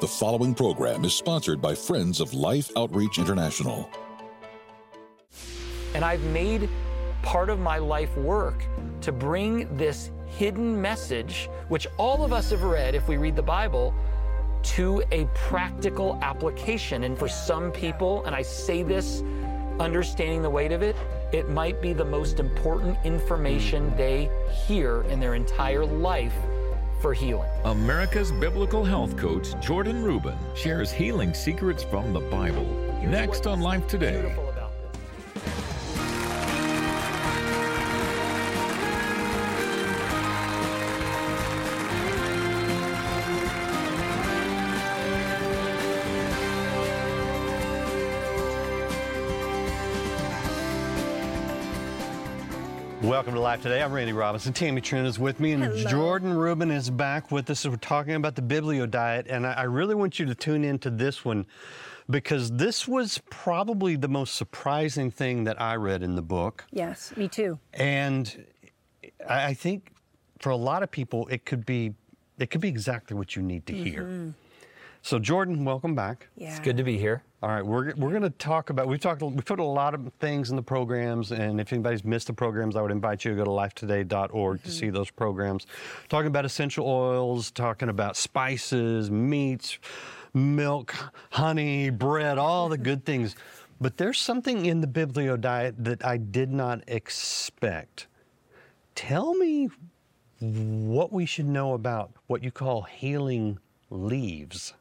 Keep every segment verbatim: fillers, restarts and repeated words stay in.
The following program is sponsored by Friends of Life Outreach International. And I've made part of my life work to bring this hidden message, which all of us have read if we read the Bible, to a practical application. And for some people, and I say this understanding the weight of it, it might be the most important information they hear in their entire life for healing. America's biblical health coach, Jordan Rubin, shares healing secrets from the Bible. Here's Next on Life Today. Beautiful about this. Welcome to Life Today. I'm Randy Robinson. Tammy Trent is with me, and Hello. Jordan Rubin is back with us. We're talking about the Biblio Diet, and I, I really want you to tune into this one because this was probably the most surprising thing that I read in the book. Yes, me too. And I, I think for a lot of people, it could be it could be exactly what you need to hear. Mm-hmm. So, Jordan, welcome back. Yeah. It's good to be here. All right, we're we're going to talk about, we've talked, we put a lot of things in the programs, and if anybody's missed the programs, I would invite you to go to life today dot org mm-hmm. to see those programs. Talking about essential oils, talking about spices, meats, milk, honey, bread, all the good things. But there's something in the Biblio Diet that I did not expect. Tell me what we should know about what you call healing leaves.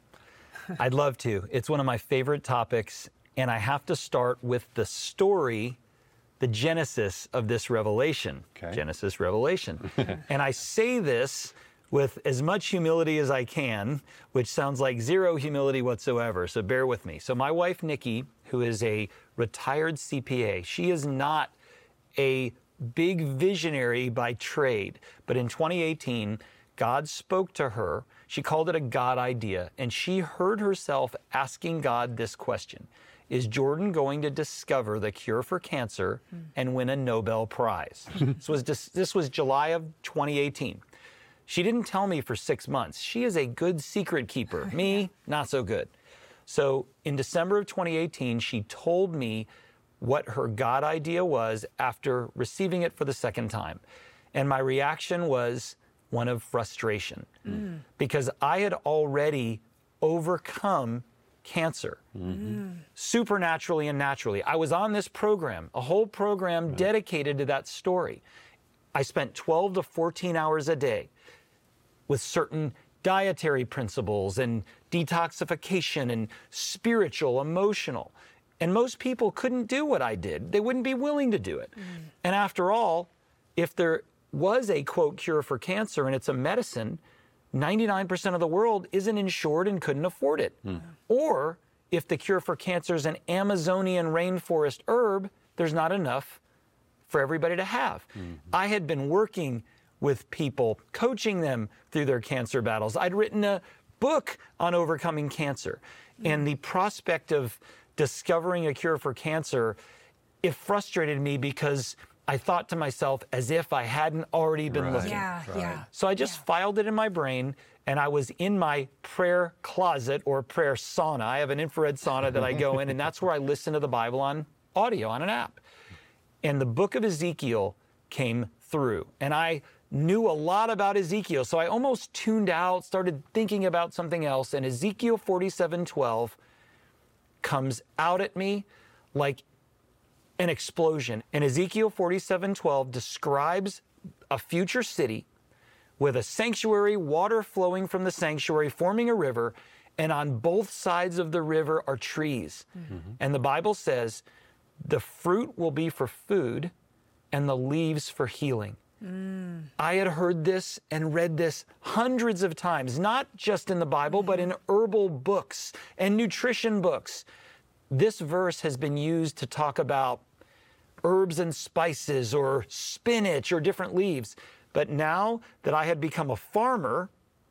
I'd love to. It's one of my favorite topics, and I have to start with the story, the genesis of this revelation. Okay. Genesis, Revelation. And I say this with as much humility as I can, which sounds like zero humility whatsoever, so bear with me. So my wife, Nikki, who is a retired C P A, she is not a big visionary by trade, but in twenty eighteen, God spoke to her. She called it a God idea, and she heard herself asking God this question: is Jordan going to discover the cure for cancer and win a Nobel Prize? This was just, this was July of twenty eighteen. She didn't tell me for six months. She is a good secret keeper. Me, not so good. So in December of twenty eighteen, she told me what her God idea was after receiving it for the second time. And my reaction was one of frustration, mm. because I had already overcome cancer, mm-hmm. supernaturally and naturally. I was on this program, a whole program right. dedicated to that story. I spent twelve to fourteen hours a day with certain dietary principles and detoxification and spiritual, emotional. And most people couldn't do what I did. They wouldn't be willing to do it. Mm. And after all, if there was a, quote, cure for cancer and it's a medicine, ninety-nine percent of the world isn't insured and couldn't afford it. Mm. Or if the cure for cancer is an Amazonian rainforest herb, there's not enough for everybody to have. Mm-hmm. I had been working with people, coaching them through their cancer battles. I'd written a book on overcoming cancer. Mm. And the prospect of discovering a cure for cancer, it frustrated me because I thought to myself as if I hadn't already been right. looking. Yeah, right. yeah. So I just yeah. filed it in my brain, and I was in my prayer closet or prayer sauna. I have an infrared sauna that I go in, and that's where I listen to the Bible on audio on an app. And the book of Ezekiel came through, and I knew a lot about Ezekiel, so I almost tuned out, started thinking about something else, and Ezekiel forty-seven twelve comes out at me like an explosion. And Ezekiel forty-seven twelve describes a future city with a sanctuary, water flowing from the sanctuary, forming a river, and on both sides of the river are trees. Mm-hmm. And the Bible says the fruit will be for food and the leaves for healing. Mm. I had heard this and read this hundreds of times, not just in the Bible, mm-hmm. but in herbal books and nutrition books. This verse has been used to talk about herbs and spices or spinach or different leaves. But now that I had become a farmer,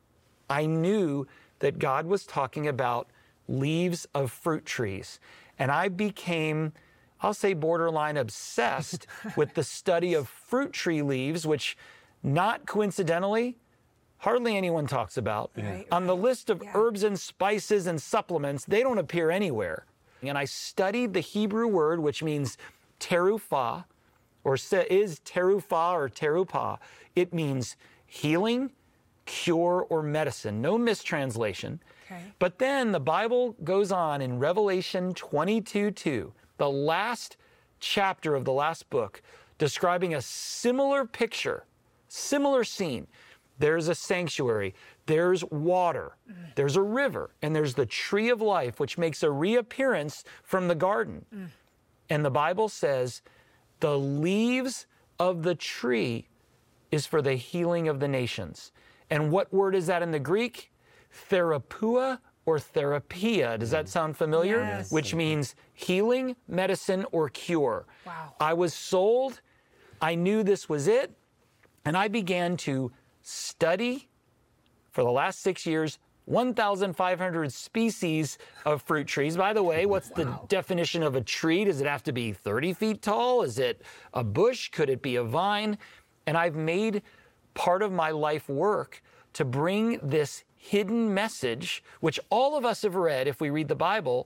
I knew that God was talking about leaves of fruit trees. And I became, I'll say, borderline obsessed with the study of fruit tree leaves, which not coincidentally hardly anyone talks about. Right. On the list of Yeah. herbs and spices and supplements, they don't appear anywhere. And I studied the Hebrew word, which means terufah, or se- is terufah or terupah. It means healing, cure, or medicine. No mistranslation. Okay. But then the Bible goes on in Revelation twenty-two two, the last chapter of the last book, describing a similar picture, similar scene. There's a sanctuary, there's water, there's a river, and there's the tree of life, which makes a reappearance from the garden. Mm. And the Bible says the leaves of the tree is for the healing of the nations. And what word is that in the Greek? Therapua or therapia. Does that sound familiar? Yes. Which means healing, medicine, or cure. Wow. I was sold. I knew this was it. And I began to study for the last six years one thousand five hundred species of fruit trees. By the way, what's the definition of a tree? Does it have to be thirty feet tall? Is it a bush? Could it be a vine? And I've made part of my life work to bring this hidden message, which all of us have read if we read the Bible,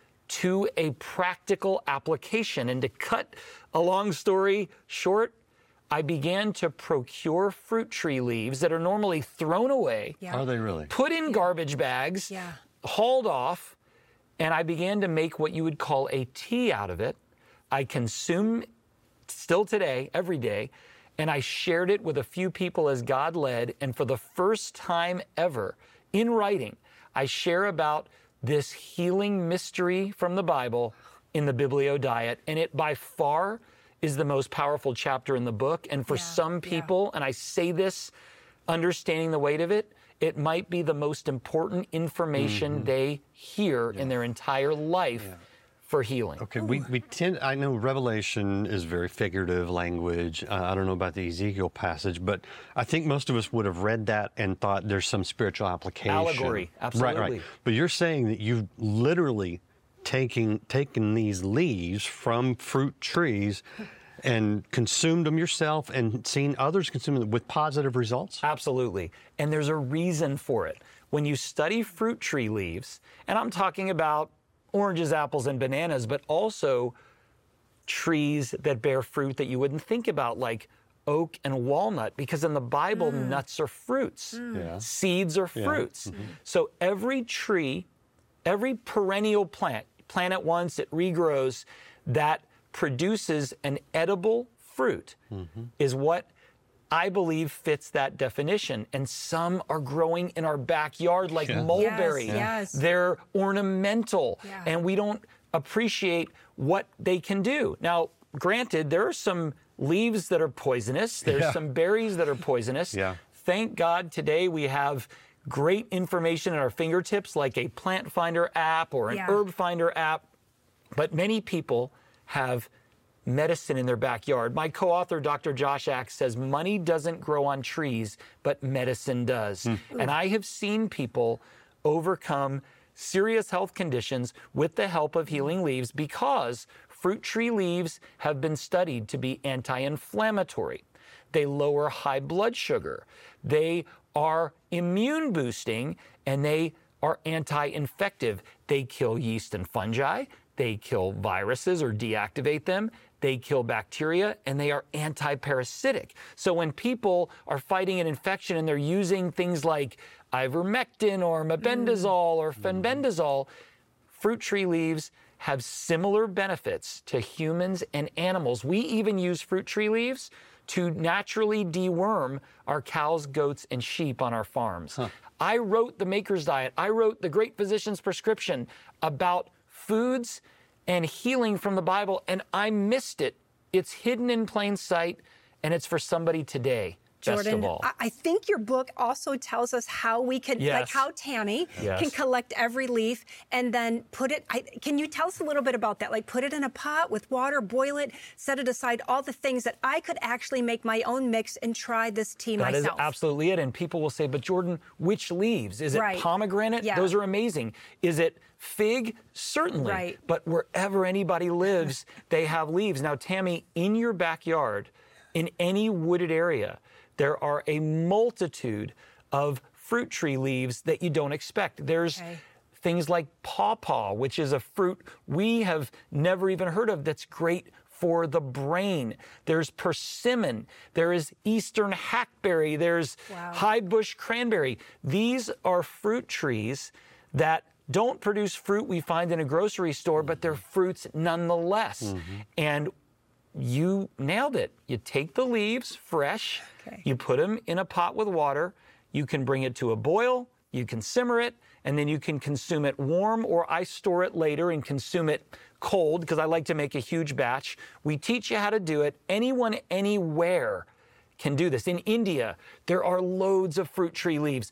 to a practical application. And to cut a long story short, I began to procure fruit tree leaves that are normally thrown away, Yeah. Are they really? put in garbage bags, Yeah. hauled off, and I began to make what you would call a tea out of it. I consume still today, every day, and I shared it with a few people as God led. And for the first time ever in writing, I share about this healing mystery from the Bible in the Biblio Diet. And it by far is the most powerful chapter in the book. And for Yeah, some yeah. people, and I say this understanding the weight of it, it might be the most important information Mm-hmm. they hear in their entire life for healing. Okay, we, we tend, I know Revelation is very figurative language. Uh, I don't know about the Ezekiel passage, but I think most of us would have read that and thought there's some spiritual application. Allegory, Right, absolutely. right. But you're saying that you've literally taking, taken these leaves from fruit trees and consumed them yourself and seen others consume them with positive results? Absolutely. And there's a reason for it. When you study fruit tree leaves, and I'm talking about oranges, apples, and bananas, but also trees that bear fruit that you wouldn't think about, like oak and walnut, because in the Bible, nuts are fruits, Yeah. seeds are Yeah. fruits. So every tree, every perennial plant, plant at once, it regrows, that produces an edible fruit is what I believe fits that definition. And some are growing in our backyard like Yeah. mulberry. Yes, yes. They're ornamental, Yeah. and we don't appreciate what they can do. Now, granted, there are some leaves that are poisonous. There's Yeah. some berries that are poisonous. Yeah. Thank God today we have great information at our fingertips, like a Plant Finder app or an Yeah. Herb Finder app. But many people have medicine in their backyard. My co-author, Doctor Josh Axe, says money doesn't grow on trees, but medicine does. And I have seen people overcome serious health conditions with the help of healing leaves because fruit tree leaves have been studied to be anti-inflammatory. They lower high blood sugar. They are immune boosting, and they are anti-infective. They kill yeast and fungi. They kill viruses or deactivate them. They kill bacteria, and they are anti-parasitic. So when people are fighting an infection and they're using things like ivermectin or mebendazole or fenbendazole, fruit tree leaves have similar benefits to humans and animals. We even use fruit tree leaves to naturally deworm our cows, goats, and sheep on our farms. I wrote The Maker's Diet. I wrote The Great Physician's Prescription about foods and healing from the Bible, and I missed it. It's hidden in plain sight, and it's for somebody today, best Jordan, of all. I- I think your book also tells us how we can, like Yes. how Tammy Yes. can collect every leaf and then put it, I, can you tell us a little bit about that? Like put it in a pot with water, boil it, set it aside, all the things that I could actually make my own mix and try this tea That is myself. absolutely it. And people will say, but Jordan, which leaves? Is it Right. pomegranate? Yeah. Those are amazing. Is it fig? Certainly. Right. But wherever anybody lives, they have leaves. Now, Tammy, in your backyard, in any wooded area, there are a multitude of fruit tree leaves that you don't expect. There's Okay. things like pawpaw, which is a fruit we have never even heard of that's great for the brain. There's persimmon. There is eastern hackberry. There's Wow. high bush cranberry. These are fruit trees that don't produce fruit we find in a grocery store, but they're fruits nonetheless. Mm-hmm. And you nailed it. You take the leaves fresh, Okay. you put them in a pot with water, you can bring it to a boil, you can simmer it, and then you can consume it warm, or I store it later and consume it cold because I like to make a huge batch. We teach you how to do it. Anyone, anywhere can do this. In India, there are loads of fruit tree leaves,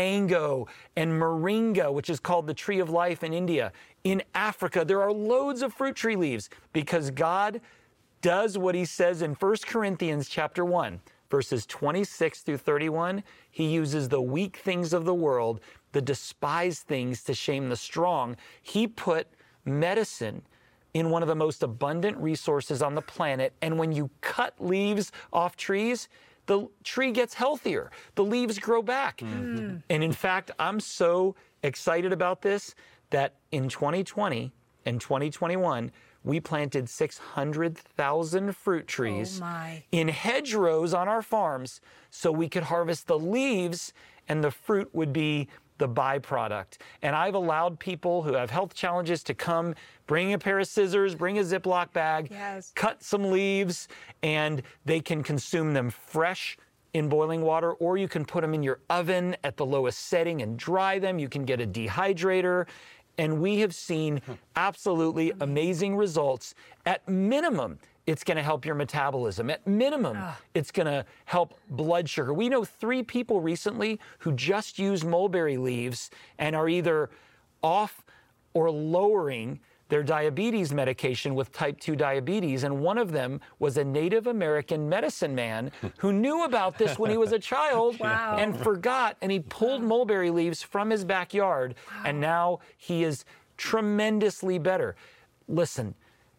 mango and moringa, which is called the tree of life in India. In Africa, there are loads of fruit tree leaves because God does what he says in First Corinthians chapter one, verses twenty-six through thirty-one. He uses the weak things of the world, the despised things, to shame the strong. He put medicine in one of the most abundant resources on the planet. And when you cut leaves off trees, the tree gets healthier. The leaves grow back. Mm-hmm. And in fact, I'm so excited about this that in twenty twenty and twenty twenty-one, we planted six hundred thousand fruit trees Oh my. in hedgerows on our farms so we could harvest the leaves and the fruit would be the byproduct. And I've allowed people who have health challenges to come, bring a pair of scissors, bring a Ziploc bag, Yes. cut some leaves, and they can consume them fresh in boiling water, or you can put them in your oven at the lowest setting and dry them. You can get a dehydrator. And we have seen absolutely amazing results. At minimum, it's going to help your metabolism. At minimum, it's going to help blood sugar. We know three people recently who just use mulberry leaves and are either off or lowering their diabetes medication with type two diabetes. And one of them was a Native American medicine man who knew about this when he was a child Wow. and forgot. And he pulled mulberry leaves from his backyard. And now he is tremendously better. Listen,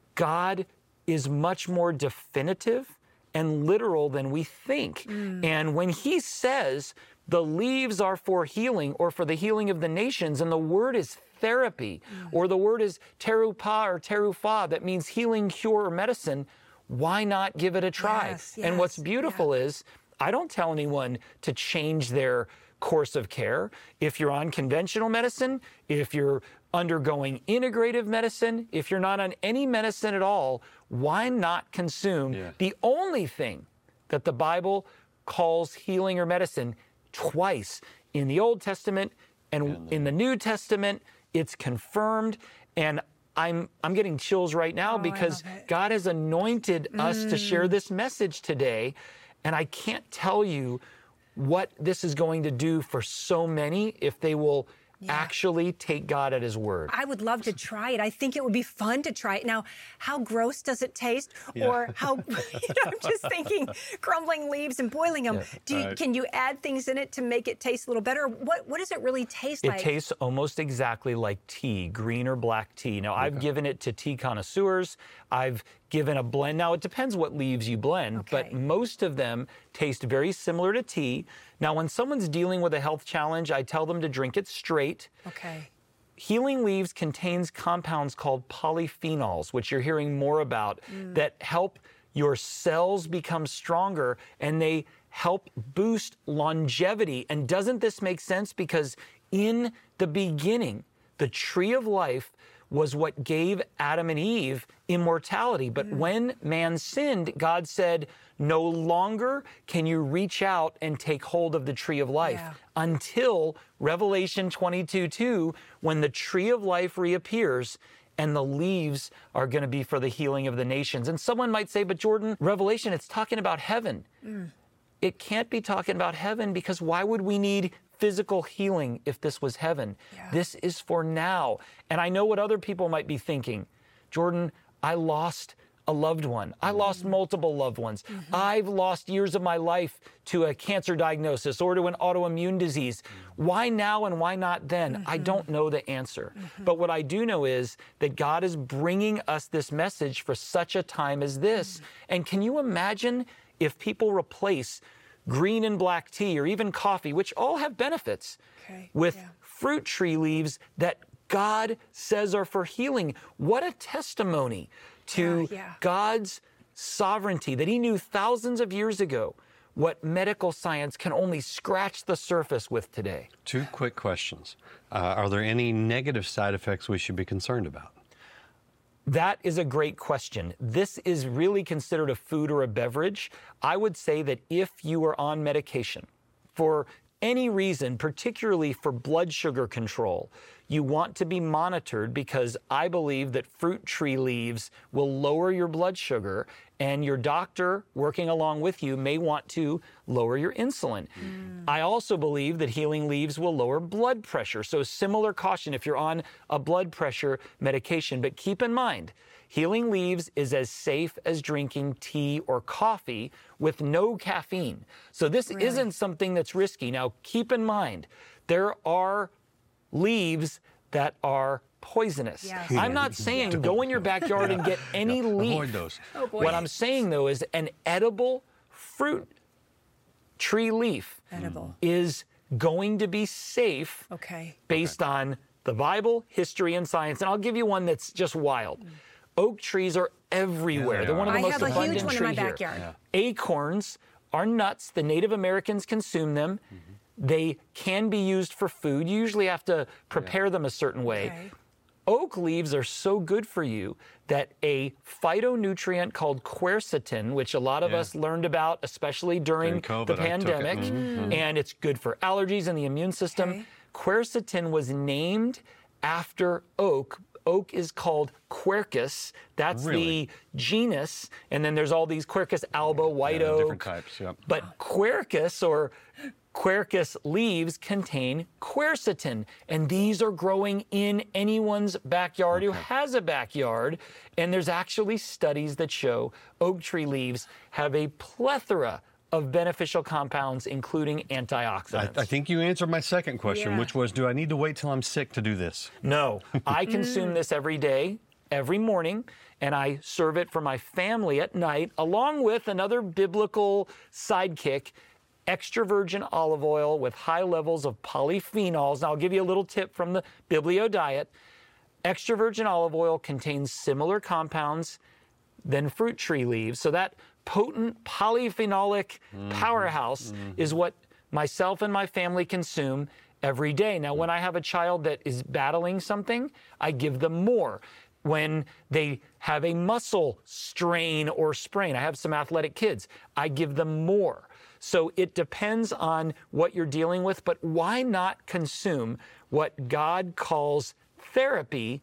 God is much more definitive and literal than we think. Mm. And when he says the leaves are for healing or for the healing of the nations, and the word is therapy, mm. or the word is terupa or terufa, that means healing, cure, or medicine, why not give it a try? Yes, and what's yes, beautiful yeah. is I don't tell anyone to change their course of care. If you're on conventional medicine, if you're undergoing integrative medicine, if you're not on any medicine at all, why not consume Yeah. the only thing that the Bible calls healing or medicine twice in the Old Testament and in the New Testament? It's confirmed, and I'm I'm getting chills right now Oh, I because love it. God has anointed us to share this message today, and I can't tell you what this is going to do for so many if they will Yeah. actually take God at his word. I would love to try it. I think it would be fun to try it. Now, how gross does it taste? Or how, you know, I'm just thinking crumbling leaves and boiling them. Do you, Right. Can you add things in it to make it taste a little better? What What does it really taste It like? tastes almost exactly like tea, green or black tea. Now, I've given it to tea connoisseurs. I've given a blend. Now, it depends what leaves you blend, but Okay. most of them taste very similar to tea. Now, when someone's dealing with a health challenge, I tell them to drink it straight. Okay. Healing leaves contains compounds called polyphenols, which you're hearing more about, that help your cells become stronger, and they help boost longevity. And doesn't this make sense? Because in the beginning, the tree of life was what gave Adam and Eve immortality. But when man sinned, God said, no longer can you reach out and take hold of the tree of life Yeah. until Revelation twenty-two two, when the tree of life reappears and the leaves are going to be for the healing of the nations. And someone might say, but Jordan, Revelation, it's talking about heaven. It can't be talking about heaven, because why would we need physical healing if this was heaven? Yeah. This is for now. And I know what other people might be thinking. Jordan, I lost a loved one. I lost multiple loved ones. I've lost years of my life to a cancer diagnosis or to an autoimmune disease. Why now and why not then? I don't know the answer. But what I do know is that God is bringing us this message for such a time as this. And can you imagine if people replace green and black tea or even coffee, which all have benefits, okay. with yeah. fruit tree leaves that God says are for healing. What a testimony to yeah, yeah. God's sovereignty, that he knew thousands of years ago what medical science can only scratch the surface with today. Two quick questions. Uh, are there any negative side effects we should be concerned about? That is a great question. This is really considered a food or a beverage. I would say that if you are on medication for any reason, particularly for blood sugar control, you want to be monitored, because I believe that fruit tree leaves will lower your blood sugar, and your doctor working along with you may want to lower your insulin. Mm. I also believe that healing leaves will lower blood pressure. So similar caution if you're on a blood pressure medication. But keep in mind, healing leaves is as safe as drinking tea or coffee with no caffeine. So this really? isn't something that's risky. Now, keep in mind, there are leaves that are poisonous. Yes. I'm not saying go in your backyard and get any no, leaf. avoid those. Oh, boy. What I'm saying, though, is an edible fruit tree leaf Edible. is going to be safe Okay. based okay. on the Bible, history, and science. And I'll give you one that's just wild. Mm. Oak trees are everywhere. Yeah, they They're one of the I most have a abundant huge one in tree my here. backyard. Yeah. Acorns are nuts. The Native Americans consume them. Mm-hmm. They can be used for food. You usually have to prepare yeah. them a certain way. Okay. Oak leaves are so good for you that a phytonutrient called quercetin, which a lot of yeah. us learned about, especially during, during COVID, the pandemic, it. Mm-hmm. and it's good for allergies and the immune system. Okay. Quercetin was named after oak. Oak is called Quercus. That's really? the genus. And then there's all these Quercus alba, white yeah, oak. Different types, yep. But Quercus or Quercus leaves contain quercetin, and these are growing in anyone's backyard okay. who has a backyard. And there's actually studies that show oak tree leaves have a plethora of beneficial compounds, including antioxidants. I, I think you answered my second question, yeah. which was, do I need to wait till I'm sick to do this? No, I consume this every day, every morning, and I serve it for my family at night, along with another biblical sidekick, extra virgin olive oil with high levels of polyphenols. Now, I'll give you a little tip from the Biblio Diet. Extra virgin olive oil contains similar compounds than fruit tree leaves. So that potent polyphenolic mm-hmm. powerhouse mm-hmm. is what myself and my family consume every day. Now, when I have a child that is battling something, I give them more. When they have a muscle strain or sprain, I have some athletic kids, I give them more. So it depends on what you're dealing with, but why not consume what God calls therapy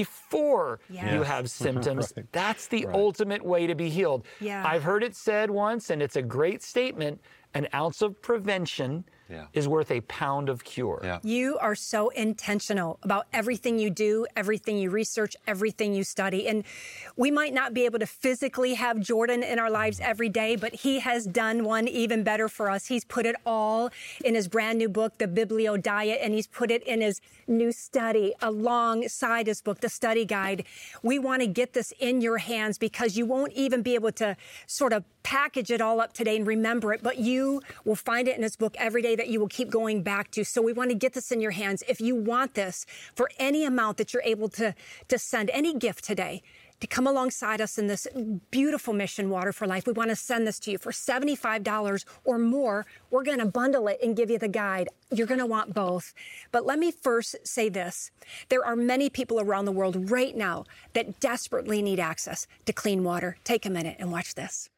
before yes. you have symptoms? right. That's the right. ultimate way to be healed. Yeah. I've heard it said once, and it's a great statement, an ounce of prevention yeah. is worth a pound of cure. Yeah. You are so intentional about everything you do, everything you research, everything you study. And we might not be able to physically have Jordan in our lives every day, but he has done one even better for us. He's put it all in his brand new book, The Biblio Diet, and he's put it in his new study alongside his book, The Study Guide. We want to get this in your hands because you won't even be able to sort of package it all up today and remember it, but you will find it in his book every day that you will keep going back to. So we want to get this in your hands. If you want this for any amount that you're able to, to send, any gift today, to come alongside us in this beautiful mission, Water for Life, we want to send this to you for seventy-five dollars or more. We're going to bundle it and give you the guide. You're going to want both. But let me first say this. There are many people around the world right now that desperately need access to clean water. Take a minute and watch this.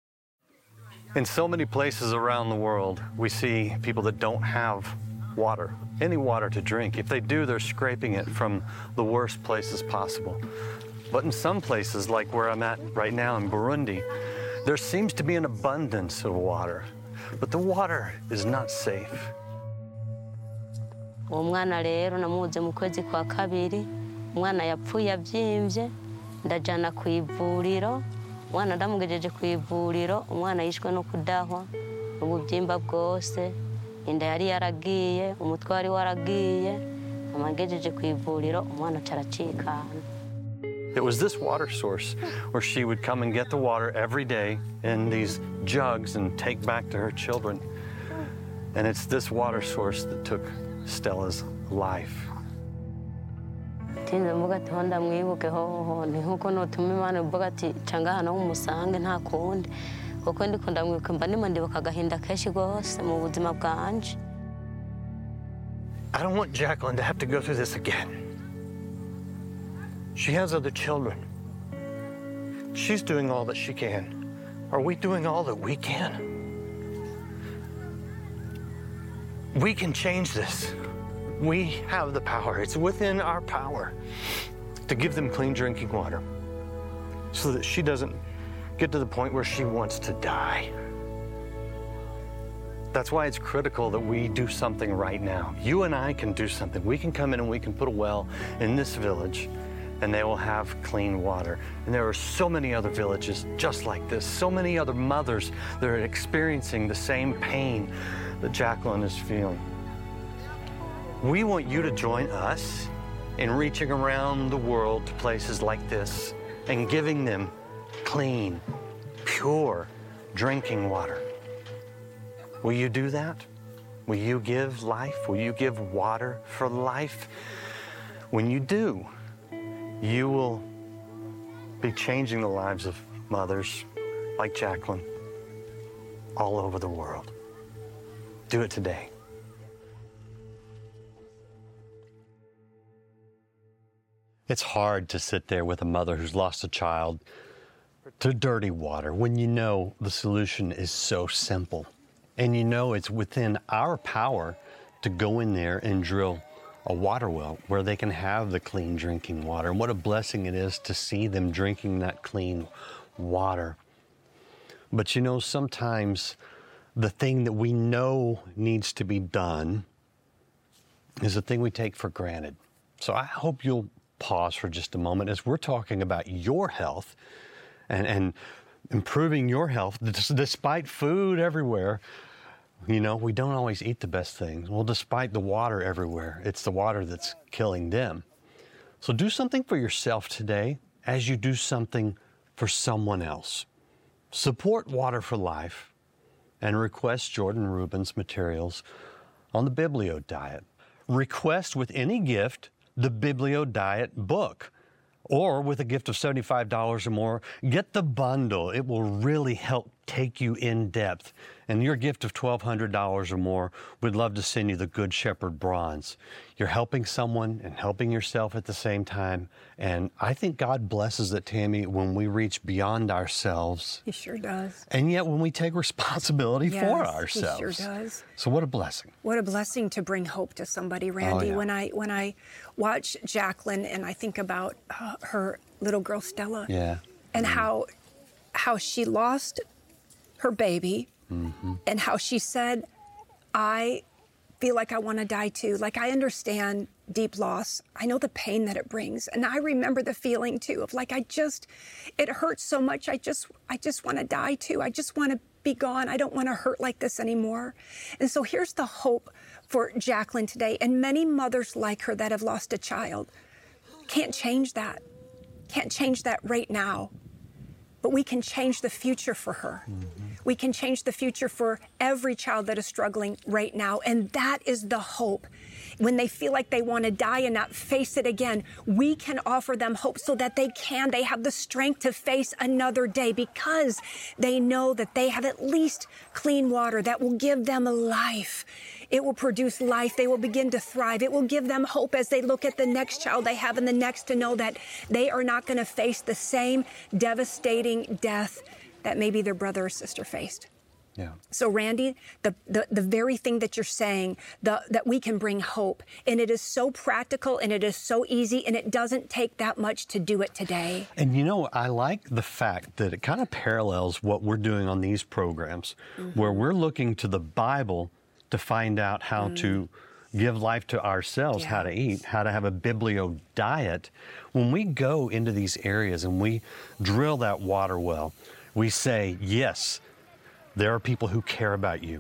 In so many places around the world, we see people that don't have water, any water to drink. If they do, they're scraping it from the worst places possible. But in some places, like where I'm at right now in Burundi, there seems to be an abundance of water, but the water is not safe. Umwana rero namuze mu kwezi kwa kabiri, umwana yapfuye avyimvye, ndajana ku ivuriro. Umwana ndamugejeje ku ivuriro, umwana yishwe no kudahwa, ububyimba bwose, inda yari yaragiye, umutwe wari waragiye, amagejeje ku ivuriro, umwana caracikana. It was this water source where she would come and get the water every day in these jugs and take back to her children. And it's this water source that took Stella's life. tinze mvuga ati ho ndamwibuke hoho ni nkuko notuma Imana mvuga ati canga hano umusange nta kundi kuko ndiko ndamwibuka mba ndimo ndibuka agahinda kenshi rwose mu buzima bwanje. I don't want Jacqueline to have to go through this again. She has other children. She's doing all that she can. Are we doing all that we can? We can change this. We have the power. It's within our power to give them clean drinking water so that she doesn't get to the point where she wants to die. That's why it's critical that we do something right now. You and I can do something. We can come in and we can put a well in this village and they will have clean water. And there are so many other villages just like this, so many other mothers that are experiencing the same pain that Jacqueline is feeling. We want you to join us in reaching around the world to places like this and giving them clean, pure drinking water. Will you do that? Will you give life? Will you give water for life? When you do, you will be changing the lives of mothers like Jacqueline all over the world. Do it today. It's hard to sit there with a mother who's lost a child to dirty water when you know the solution is so simple. And you know it's within our power to go in there and drill a water well where they can have the clean drinking water. And what a blessing it is to see them drinking that clean water. But you know, sometimes the thing that we know needs to be done is a thing we take for granted. So I hope you'll pause for just a moment as we're talking about your health and, and improving your health despite food everywhere. You know, we don't always eat the best things. Well, despite the water everywhere, it's the water that's killing them. So do something for yourself today as you do something for someone else. Support Water for Life and request Jordan Rubin's materials on the Biblio Diet. Request with any gift the Biblio Diet book. Or with a gift of seventy-five dollars or more, get the bundle. It will really help take you in depth. And your gift of twelve hundred dollars or more, we'd love to send you the Good Shepherd Bronze. You're helping someone and helping yourself at the same time. And I think God blesses it, Tammy, when we reach beyond ourselves. He sure does. And yet when we take responsibility yes, for ourselves. He sure does. So what a blessing. What a blessing to bring hope to somebody, Randy. Oh, yeah. When I when I watch Jacqueline and I think about uh, her little girl Stella, yeah, and mm-hmm. how how she lost her baby, mm-hmm. and how she said, "I feel like I want to die too. Like I understand deep loss. I know the pain that it brings, and I remember the feeling too of like I just, it hurts so much. I just I just want to die too. I just want to be gone. I don't want to hurt like this anymore." And so here's the hope for Jacqueline today, and many mothers like her that have lost a child. Can't change that. Can't change that right now. But we can change the future for her. Mm-hmm. We can change the future for every child that is struggling right now. And that is the hope. When they feel like they want to die and not face it again, we can offer them hope so that they can. They have the strength to face another day because they know that they have at least clean water that will give them life. It will produce life. They will begin to thrive. It will give them hope as they look at the next child they have and the next to know that they are not going to face the same devastating death that maybe their brother or sister faced. Yeah. So, Randy, the, the, the very thing that you're saying, the, that we can bring hope, and it is so practical and it is so easy and it doesn't take that much to do it today. And you know, I like the fact that it kind of parallels what we're doing on these programs, mm-hmm. where we're looking to the Bible to find out how mm. to give life to ourselves, yes. how to eat, how to have a Biblio diet. When we go into these areas and we drill that water well, we say, yes, there are people who care about you.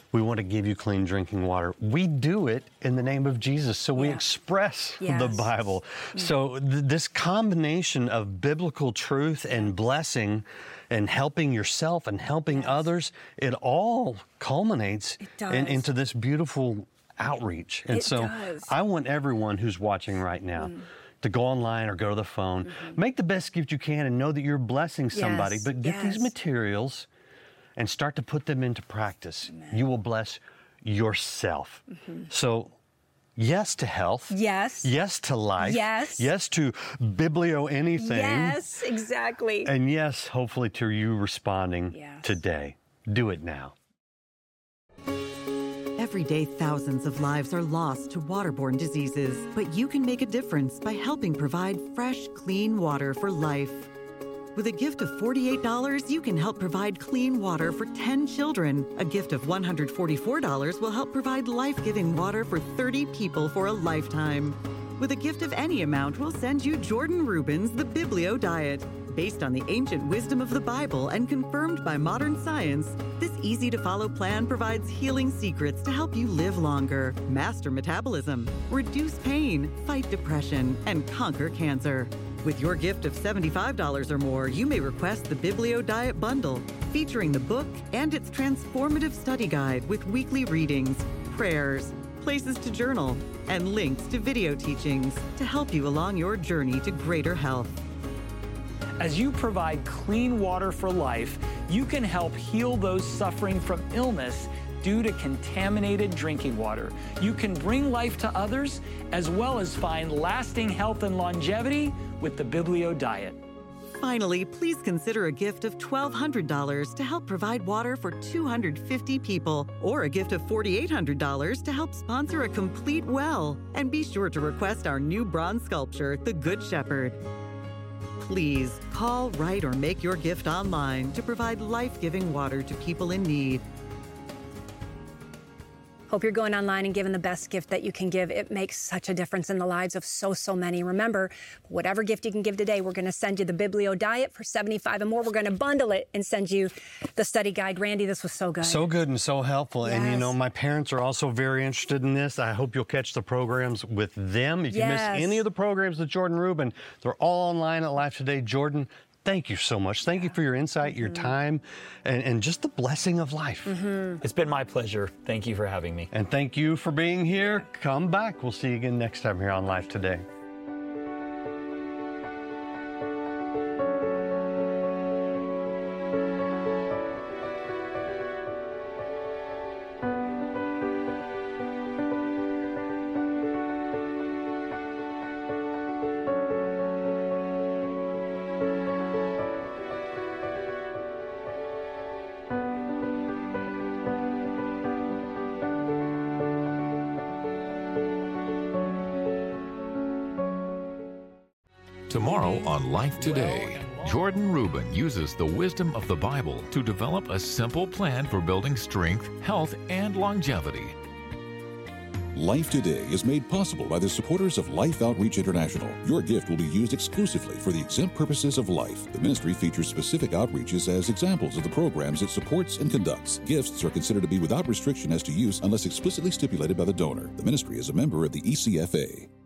We want to give you clean drinking water. We do it in the name of Jesus, so we Yeah. express Yes. the Bible. So th- this combination of biblical truth and blessing and helping yourself and helping others, it all culminates It does. in- into this beautiful outreach. And It so does. I want everyone who's watching right now Mm. to go online or go to the phone, Mm-hmm. make the best gift you can and know that you're blessing somebody, Yes, but get yes. these materials and start to put them into practice. You will bless yourself. So, yes to health. Yes. Yes to life. Yes. Yes to biblio anything. Yes, exactly. And yes, hopefully, to you responding Yes. today. Do it now. Every day, thousands of lives are lost to waterborne diseases, but you can make a difference by helping provide fresh, clean water for life. With a gift of forty-eight dollars, you can help provide clean water for ten children. A gift of one hundred forty-four dollars will help provide life-giving water for thirty people for a lifetime. With a gift of any amount, we'll send you Jordan Rubin's The Biblio Diet. Based on the ancient wisdom of the Bible and confirmed by modern science, this easy-to-follow plan provides healing secrets to help you live longer, master metabolism, reduce pain, fight depression, and conquer cancer. With your gift of seventy-five dollars or more, you may request the Biblio Diet Bundle, featuring the book and its transformative study guide with weekly readings, prayers, places to journal, and links to video teachings to help you along your journey to greater health. As you provide clean water for life, you can help heal those suffering from illness due to contaminated drinking water. You can bring life to others, as well as find lasting health and longevity with the Biblio Diet. Finally, please consider a gift of twelve hundred dollars to help provide water for two hundred fifty people, or a gift of forty-eight hundred dollars to help sponsor a complete well. And be sure to request our new bronze sculpture, The Good Shepherd. Please call, write, or make your gift online to provide life-giving water to people in need. Hope you're going online and giving the best gift that you can give. It makes such a difference in the lives of so, so many. Remember, whatever gift you can give today, we're going to send you the Biblio Diet for seventy-five dollars and more. We're going to bundle it and send you the study guide. Randy, this was so good. So good and so helpful. And you Yes. know, my parents are also very interested in this. I hope you'll catch the programs with them. If you Yes. miss any of the programs with Jordan Rubin, they're all online at Life Today. Jordan, thank you so much. Thank you for your insight, your time, and, and just the blessing of life. It's been my pleasure. Thank you for having me. And thank you for being here. Come back. We'll see you again next time here on Life Today. Tomorrow on Life Today, Jordan Rubin uses the wisdom of the Bible to develop a simple plan for building strength, health, and longevity. Life Today is made possible by the supporters of Life Outreach International. Your gift will be used exclusively for the exempt purposes of life. The ministry features specific outreaches as examples of the programs it supports and conducts. Gifts are considered to be without restriction as to use unless explicitly stipulated by the donor. The ministry is a member of the E C F A.